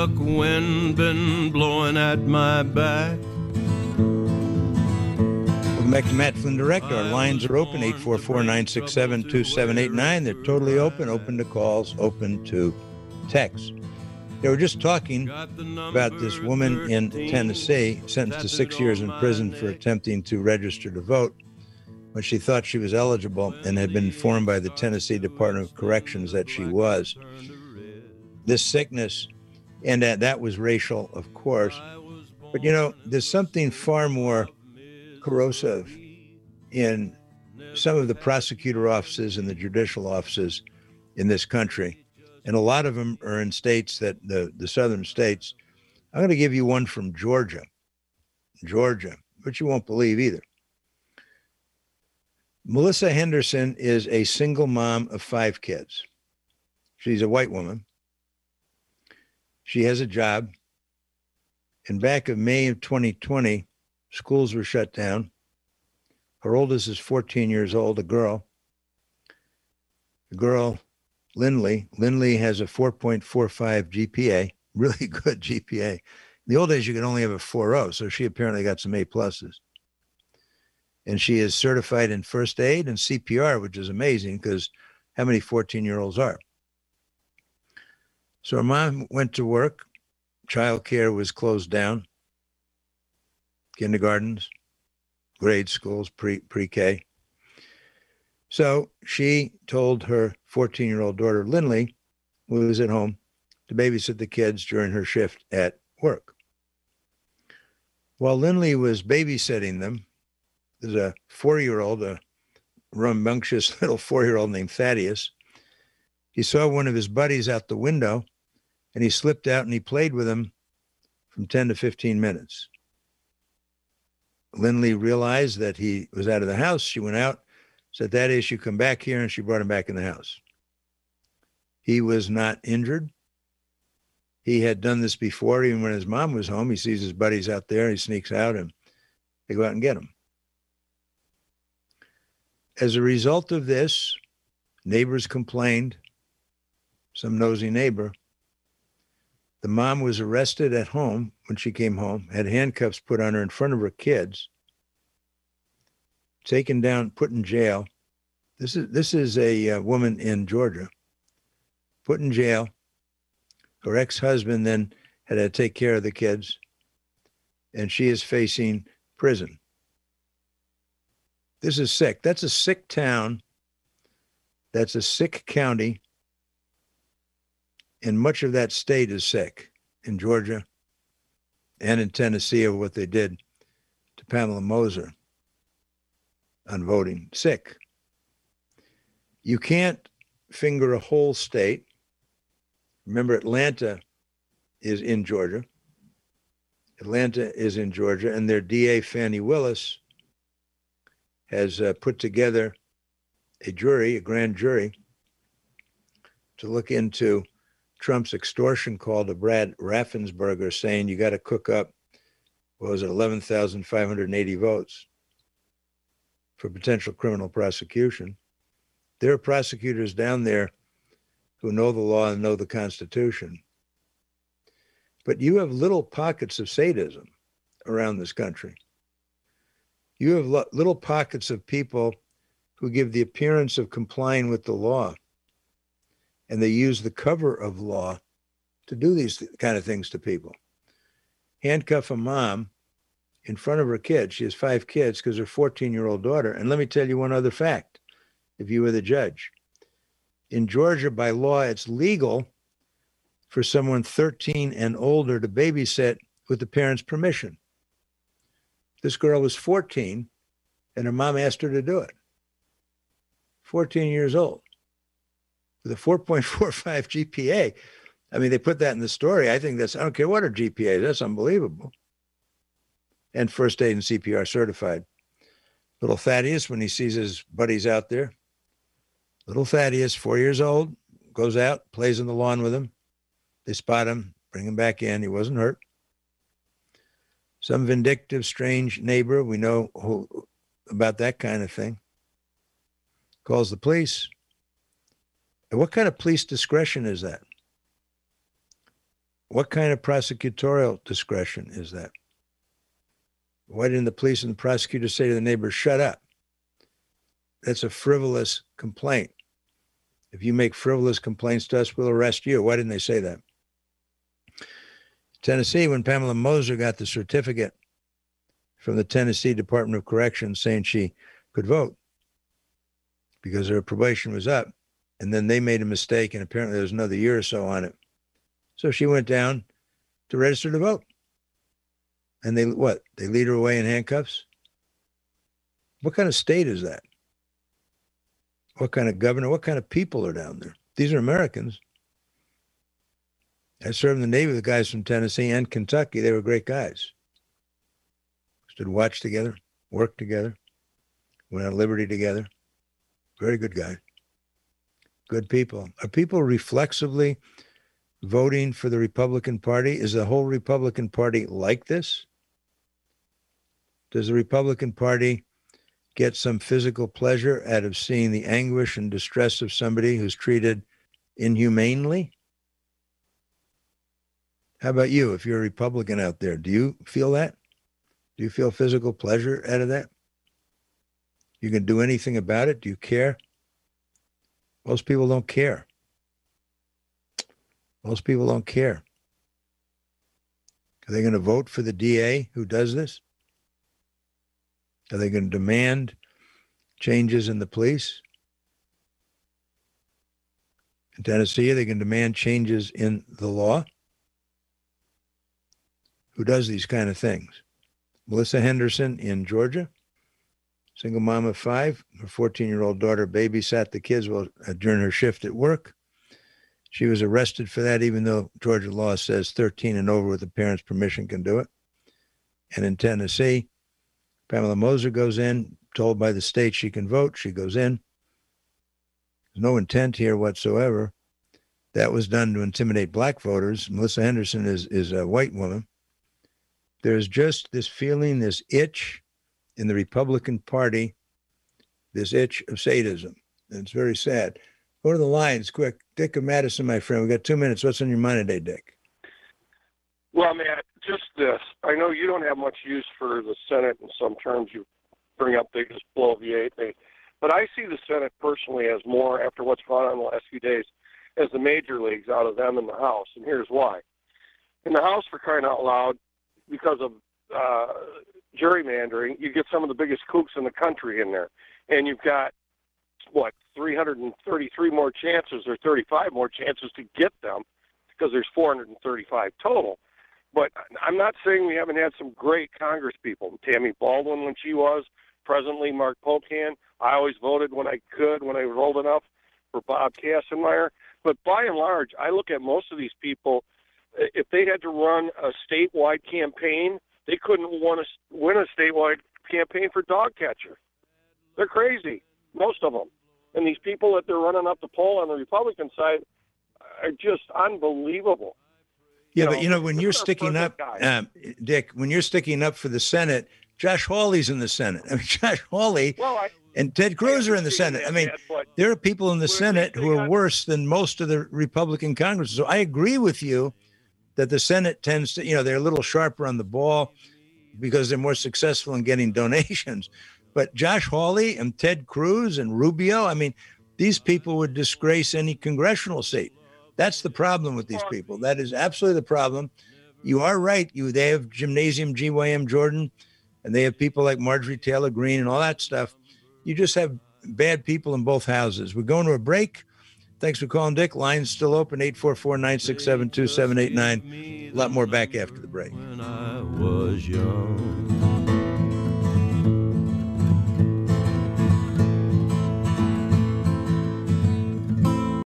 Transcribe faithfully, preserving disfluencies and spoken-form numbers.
buck wind been blowing at my back. Welcome back to Matt Flynn Direct. Our lines are open, eight four four, nine six seven, two seven eight nine. They're totally open, open to calls, open to texts. They were just talking about this woman in Tennessee sentenced to six years in prison for attempting to register to vote when she thought she was eligible and had been informed by the Tennessee Department of Corrections that she was. This sickness, and that, that was racial, of course. But, you know, there's something far more corrosive in some of the prosecutor offices and the judicial offices in this country. And a lot of them are in states that the, the southern states. I'm going to give you one from Georgia, Georgia, but you won't believe either. Melissa Henderson is a single mom of five kids. She's a white woman. She has a job. And back in May of twenty twenty, schools were shut down. Her oldest is fourteen years old, a girl. The girl, Lindley, Lindley has a four point four five G P A, really good G P A. In the old days, you could only have a four point oh, so she apparently got some A pluses. And she is certified in first aid and C P R, which is amazing because how many fourteen-year-olds are? So her mom went to work. Childcare was closed down. Kindergartens, grade schools, pre, pre-K. So she told her fourteen-year-old daughter, Lindley, who was at home, to babysit the kids during her shift at work. While Lindley was babysitting them, there's a four-year-old, a rambunctious little four-year-old named Thaddeus. He saw one of his buddies out the window, and he slipped out and he played with him from ten to fifteen minutes. Lindley realized that he was out of the house. She went out, said, Thaddeus, you come back here, and she brought him back in the house. He was not injured. He had done this before, even when his mom was home. He sees his buddies out there, he sneaks out, and they go out and get him. As a result of this, neighbors complained, some nosy neighbor. The mom was arrested at home when she came home, had handcuffs put on her in front of her kids, taken down, put in jail. This is this is a uh, woman in Georgia, put in jail. Her ex-husband then had to take care of the kids, and she is facing prison. This is sick. That's a sick town. That's a sick county. And much of that state is sick in Georgia and in Tennessee of what they did to Pamela Moser on voting. Sick. You can't finger a whole state. Remember, Atlanta is in Georgia. Atlanta is in Georgia, and their D A, Fannie Willis, has uh, put together a jury, a grand jury, to look into Trump's extortion call to Brad Raffensperger saying you got to cook up, what was it, eleven thousand five hundred eighty votes for potential criminal prosecution. There are prosecutors down there who know the law and know the Constitution. But you have little pockets of sadism around this country. You have lo- little pockets of people who give the appearance of complying with the law, and they use the cover of law to do these th- kind of things to people. Handcuff a mom in front of her kids. She has five kids because her fourteen-year-old daughter. And let me tell you one other fact, if you were the judge. In Georgia, by law, it's legal for someone thirteen and older to babysit with the parents' permission. This girl was fourteen, and her mom asked her to do it. fourteen years old. With a four point four five G P A. I mean, they put that in the story. I think that's, I don't care what her G P A is, that's unbelievable. And first aid and C P R certified. Little Thaddeus, when he sees his buddies out there, little Thaddeus, four years old, goes out, plays on the lawn with him. They spot him, bring him back in. He wasn't hurt. Some vindictive, strange neighbor, we know who, about that kind of thing, calls the police. And what kind of police discretion is that? What kind of prosecutorial discretion is that? Why didn't the police and the prosecutor say to the neighbor, shut up? That's a frivolous complaint. If you make frivolous complaints to us, we'll arrest you. Why didn't they say that? Tennessee, when Pamela Moser got the certificate from the Tennessee Department of Corrections saying she could vote because her probation was up, and then they made a mistake, and apparently there was another year or so on it. So she went down to register to vote. And they, what? They lead her away in handcuffs? What kind of state is that? What kind of governor? What kind of people are down there? These are Americans. I served in the Navy with guys from Tennessee and Kentucky. They were great guys. Stood watch together, worked together, went on liberty together. Very good guys. Good people. Are people reflexively voting for the Republican Party? Is the whole Republican Party like this? Does the Republican Party get some physical pleasure out of seeing the anguish and distress of somebody who's treated inhumanely? How about you? If you're a Republican out there, do you feel that? Do you feel physical pleasure out of that? You can do anything about it? Do you care? Most people don't care. Most people don't care. Are they going to vote for the D A who does this? Are they going to demand changes in the police? In Tennessee, are they going to demand changes in the law? Who does these kind of things? Melissa Henderson in Georgia, single mom of five. Her fourteen-year-old daughter babysat the kids while, uh, during her shift at work. She was arrested for that, even though Georgia law says thirteen and over with the parent's permission can do it. And in Tennessee, Pamela Moser goes in, told by the state she can vote. She goes in. There's no intent here whatsoever. That was done to intimidate black voters. Melissa Henderson is, is a white woman. There's just this feeling, this itch in the Republican Party, this itch of sadism. And it's very sad. Go to the lines, quick. Dick of Madison, my friend. We got two minutes. What's on your mind today, Dick? Well, Matt, just this. I know you don't have much use for the Senate in some terms. You bring up they just blow the eight. They, but I see the Senate personally as more, after what's gone on the last few days, as the major leagues out of them in the House. And here's why. In the House, for crying out loud, because of uh, gerrymandering, you get some of the biggest kooks in the country in there. And you've got, what, three hundred thirty-three more chances or thirty-five more chances to get them because there's four hundred thirty-five total. But I'm not saying we haven't had some great Congress people. Tammy Baldwin when she was, presently Mark Pocan. I always voted when I could, when I was old enough, for Bob Kassenmeyer. But by and large, I look at most of these people, if they had to run a statewide campaign, they couldn't win a, win a statewide campaign for dog catcher. They're crazy, most of them. And these people that they're running up the poll on the Republican side are just unbelievable. Yeah, you but know, you know, when you're sticking up, um, Dick, when you're sticking up for the Senate, Josh Hawley's in the Senate. I mean, Josh Hawley well, I, and Ted Cruz are in the Senate. I mean, that, there are people in the Senate who are worse than most of the Republican Congress. So I agree with you that the Senate tends to, you know, they're a little sharper on the ball because they're more successful in getting donations. But Josh Hawley and Ted Cruz and Rubio, I mean, these people would disgrace any congressional seat. That's the problem with these people. That is absolutely the problem. You are right. You they have Gymnasium G Y M Jordan, and they have people like Marjorie Taylor Greene and all that stuff. You just have bad people in both houses. We're going to a break. Thanks for calling, Dick. Line's still open, eight four four, nine six seven, two seven eight nine. A lot more back after the break. When I was young.